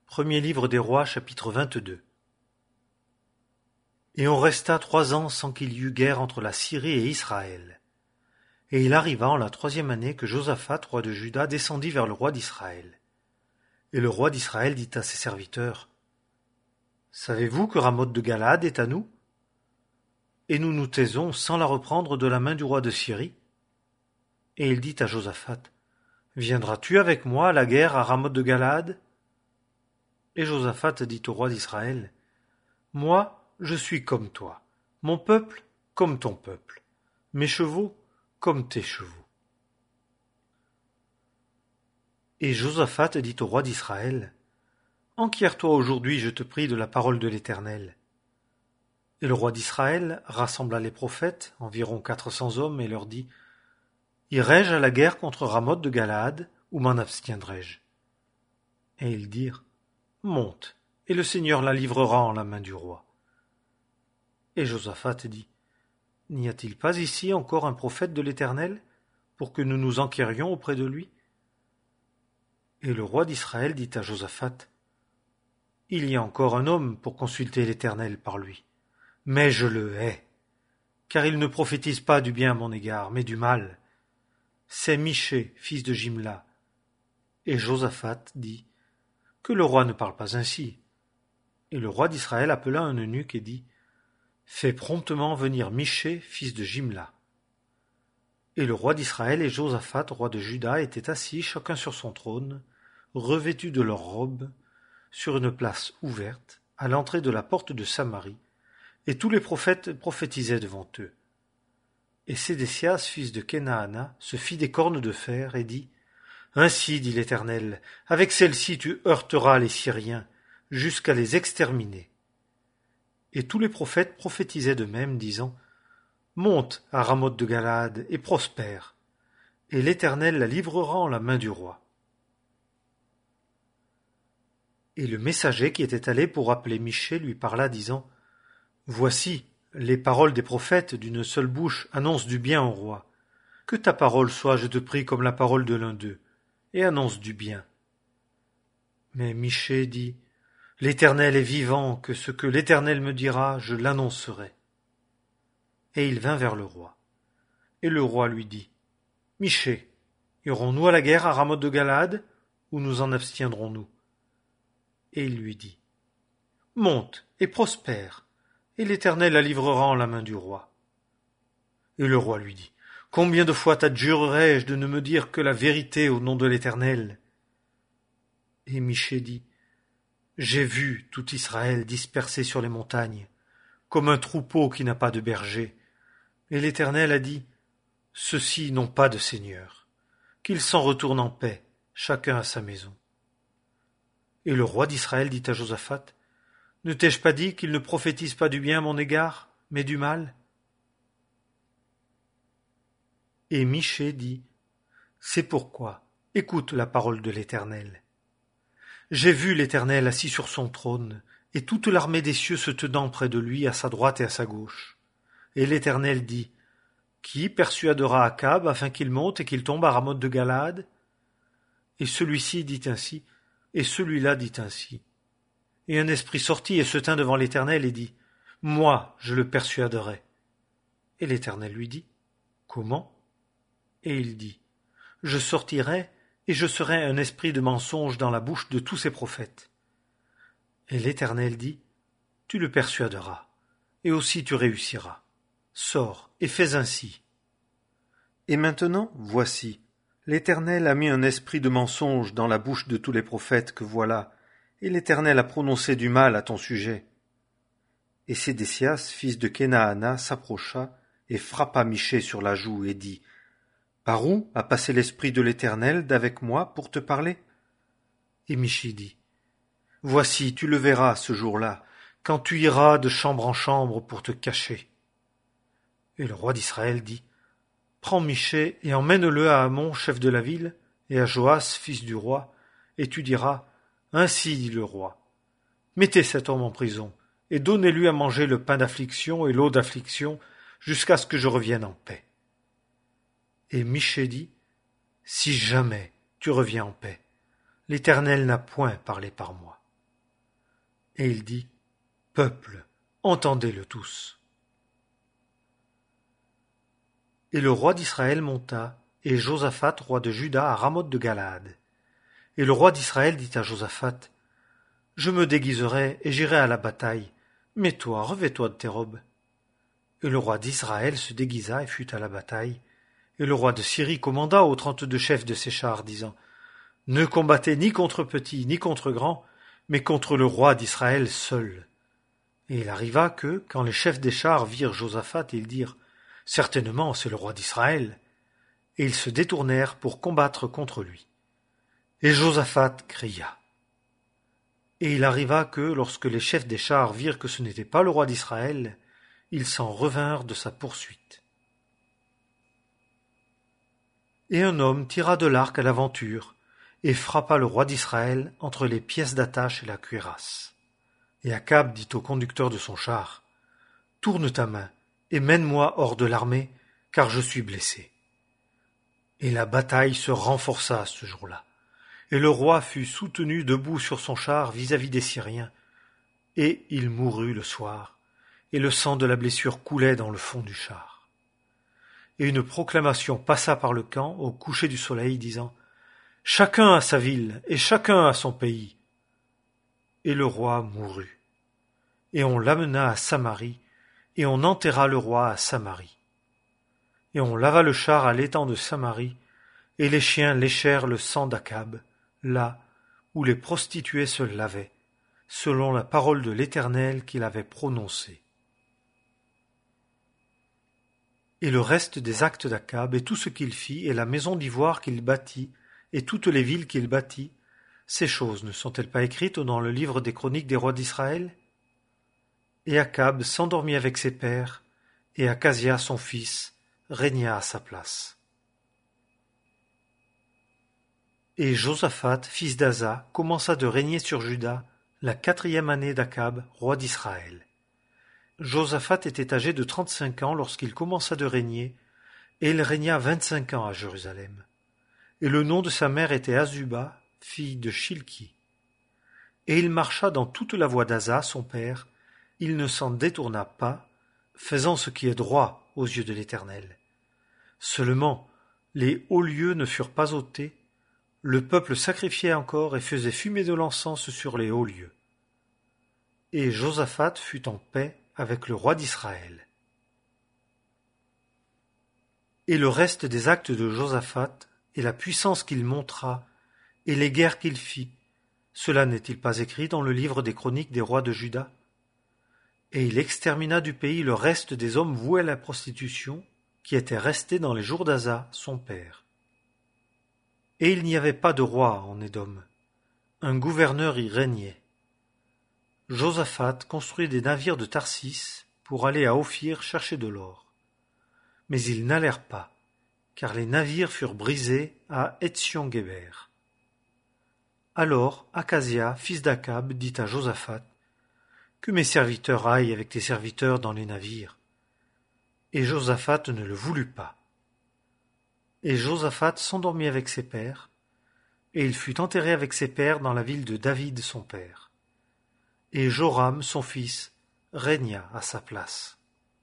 Premier livre des Rois, chapitre 22. Et on resta 3 ans sans qu'il y eût guerre entre la Syrie et Israël. Et il arriva en la 3e année que Josaphat, roi de Juda, descendit vers le roi d'Israël. Et le roi d'Israël dit à ses serviteurs, « Savez-vous que Ramoth de Galaad est à nous? Et nous nous taisons sans la reprendre de la main du roi de Syrie. » Et il dit à Josaphat, « Viendras-tu avec moi à la guerre à Ramoth de Galaad ?» Et Josaphat dit au roi d'Israël, « Moi, je suis comme toi, mon peuple comme ton peuple, mes chevaux comme tes chevaux. » Et Josaphat dit au roi d'Israël, « Enquiers-toi aujourd'hui, je te prie, de la parole de l'Éternel. » Et le roi d'Israël rassembla les prophètes, environ 400 hommes, et leur dit, « Irai-je à la guerre contre Ramoth de Galaad, ou m'en abstiendrai-je » Et ils dirent, « Monte, et le Seigneur la livrera en la main du roi. » Et Josaphat dit, « N'y a-t-il pas ici encore un prophète de l'Éternel, pour que nous nous enquérions auprès de lui ?» Et le roi d'Israël dit à Josaphat, « Il y a encore un homme pour consulter l'Éternel par lui, mais je le hais, car il ne prophétise pas du bien à mon égard, mais du mal. C'est Michée, fils de Jimla. » Et Josaphat dit, « Que le roi ne parle pas ainsi. » Et le roi d'Israël appela un eunuque et dit, « Fais promptement venir Michée, fils de Jimla. » Et le roi d'Israël et Josaphat, roi de Juda, étaient assis chacun sur son trône, revêtus de leurs robes, sur une place ouverte, à l'entrée de la porte de Samarie, et tous les prophètes prophétisaient devant eux. Et Sédécias, fils de Kenaana, se fit des cornes de fer et dit, « Ainsi dit l'Éternel, avec celle-ci tu heurteras les Syriens, jusqu'à les exterminer. » Et tous les prophètes prophétisaient de même, disant, « Monte à Ramoth de Galaad et prospère, et l'Éternel la livrera en la main du roi. » Et le messager qui était allé pour appeler Michée lui parla, disant, « Voici, les paroles des prophètes d'une seule bouche annoncent du bien au roi. Que ta parole soit, je te prie, comme la parole de l'un d'eux, et annonce du bien. » Mais Michée dit, « L'Éternel est vivant, que ce que l'Éternel me dira, je l'annoncerai. » Et il vint vers le roi. Et le roi lui dit, « Michée, irons-nous à la guerre à Ramoth de Galaad, ou nous en abstiendrons-nous » Et il lui dit, « Monte et prospère, et l'Éternel la livrera en la main du roi. » Et le roi lui dit, « Combien de fois t'adjurerai-je de ne me dire que la vérité au nom de l'Éternel » Et Michée dit, « J'ai vu tout Israël dispersé sur les montagnes, comme un troupeau qui n'a pas de berger. Et l'Éternel a dit, « Ceux-ci n'ont pas de seigneur, qu'ils s'en retournent en paix, chacun à sa maison. » Et le roi d'Israël dit à Josaphat, « Ne t'ai-je pas dit qu'il ne prophétise pas du bien à mon égard, mais du mal ?» Et Michée dit, « C'est pourquoi, écoute la parole de l'Éternel. J'ai vu l'Éternel assis sur son trône, et toute l'armée des cieux se tenant près de lui à sa droite et à sa gauche. Et l'Éternel dit, « Qui persuadera Akab afin qu'il monte et qu'il tombe à Ramoth de Galaad ?» Et celui-ci dit ainsi, et celui-là dit ainsi. Et un esprit sortit et se tint devant l'Éternel et dit, « Moi, je le persuaderai. » Et l'Éternel lui dit, « Comment ?» Et il dit, « Je sortirai et je serai un esprit de mensonge dans la bouche de tous ces prophètes. » Et l'Éternel dit, « Tu le persuaderas, et aussi tu réussiras. Sors et fais ainsi. » Et maintenant, voici, l'Éternel a mis un esprit de mensonge dans la bouche de tous les prophètes que voilà, et l'Éternel a prononcé du mal à ton sujet. Et Sédécias, fils de Kenaana, s'approcha et frappa Michée sur la joue et dit, « Par où a passé l'esprit de l'Éternel d'avec moi pour te parler ?» Et Michée dit, « Voici, tu le verras ce jour-là, quand tu iras de chambre en chambre pour te cacher. » Et le roi d'Israël dit, « Prends Michée et emmène-le à Amon, chef de la ville, et à Joas, fils du roi, et tu diras, « Ainsi dit le roi, mettez cet homme en prison, et donnez-lui à manger le pain d'affliction et l'eau d'affliction, jusqu'à ce que je revienne en paix. » Et Michée dit, « Si jamais tu reviens en paix, l'Éternel n'a point parlé par moi. » Et il dit, Peuple, entendez-le tous. Et le roi d'Israël monta, et Josaphat, roi de Juda, à Ramoth de Galaad. Et le roi d'Israël dit à Josaphat, Je me déguiserai et j'irai à la bataille, mais toi, revêt-toi de tes robes. Et le roi d'Israël se déguisa et fut à la bataille. Et le roi de Syrie commanda aux 32 chefs de ses chars, disant, Ne combattez ni contre petits, ni contre grands, mais contre le roi d'Israël seul. Et il arriva que, quand les chefs des chars virent Josaphat, ils dirent, Certainement, c'est le roi d'Israël. Et ils se détournèrent pour combattre contre lui. Et Josaphat cria. Et il arriva que, lorsque les chefs des chars virent que ce n'était pas le roi d'Israël, ils s'en revinrent de sa poursuite. Et un homme tira de l'arc à l'aventure, et frappa le roi d'Israël entre les pièces d'attache et la cuirasse. Et Akab dit au conducteur de son char, Tourne ta main, et mène-moi hors de l'armée, car je suis blessé. Et la bataille se renforça ce jour-là. Et le roi fut soutenu debout sur son char vis-à-vis des Syriens, et il mourut le soir, et le sang de la blessure coulait dans le fond du char. Et une proclamation passa par le camp au coucher du soleil, disant « Chacun a sa ville, et chacun a son pays. » Et le roi mourut. Et on l'amena à Samarie, et on enterra le roi à Samarie. Et on lava le char à l'étang de Samarie, et les chiens léchèrent le sang d'Akab, là où les prostituées se lavaient, selon la parole de l'Éternel qu'il avait prononcée. Et le reste des actes d'Akab, et tout ce qu'il fit, et la maison d'ivoire qu'il bâtit, et toutes les villes qu'il bâtit, ces choses ne sont-elles pas écrites dans le livre des chroniques des rois d'Israël? Et Akab s'endormit avec ses pères, et Akazia son fils régna à sa place. Et Josaphat, fils d'Asa, commença de régner sur Juda la 4e année d'Akab, roi d'Israël. Josaphat était âgé de 35 ans lorsqu'il commença de régner, et il régna 25 ans à Jérusalem. Et le nom de sa mère était Azuba, fille de Shilki. Et il marcha dans toute la voie d'Asa, son père, il ne s'en détourna pas, faisant ce qui est droit aux yeux de l'Éternel. Seulement, les hauts lieux ne furent pas ôtés, le peuple sacrifiait encore et faisait fumer de l'encens sur les hauts lieux. Et Josaphat fut en paix avec le roi d'Israël. Et le reste des actes de Josaphat, et la puissance qu'il montra, et les guerres qu'il fit, cela n'est-il pas écrit dans le livre des chroniques des rois de Juda? Et il extermina du pays le reste des hommes voués à la prostitution, qui étaient restés dans les jours d'Asa, son père. Et il n'y avait pas de roi en Édom. Un gouverneur y régnait. Josaphat construit des navires de Tarsis pour aller à Ophir chercher de l'or. Mais ils n'allèrent pas, car les navires furent brisés à Etzion-Géber. Alors Akazia, fils d'Akab, dit à Josaphat, « Que mes serviteurs aillent avec tes serviteurs dans les navires. » Et Josaphat ne le voulut pas. Et Josaphat s'endormit avec ses pères, et il fut enterré avec ses pères dans la ville de David son père. Et Joram, son fils, régna à sa place.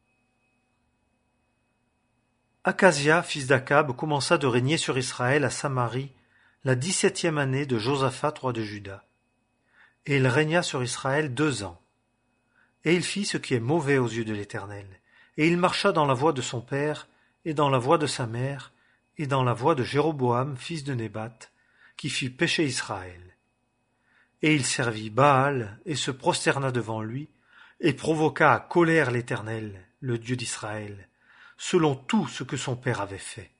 Akazia, fils d'Akab, commença de régner sur Israël à Samarie la 17e année de Josaphat, roi de Juda. Et il régna sur Israël 2 ans. Et il fit ce qui est mauvais aux yeux de l'Éternel. Et il marcha dans la voie de son père, et dans la voie de sa mère, et dans la voie de Jéroboam, fils de Nébat, qui fit pécher Israël. Et il servit Baal, et se prosterna devant lui, et provoqua à colère l'Éternel, le Dieu d'Israël, selon tout ce que son père avait fait.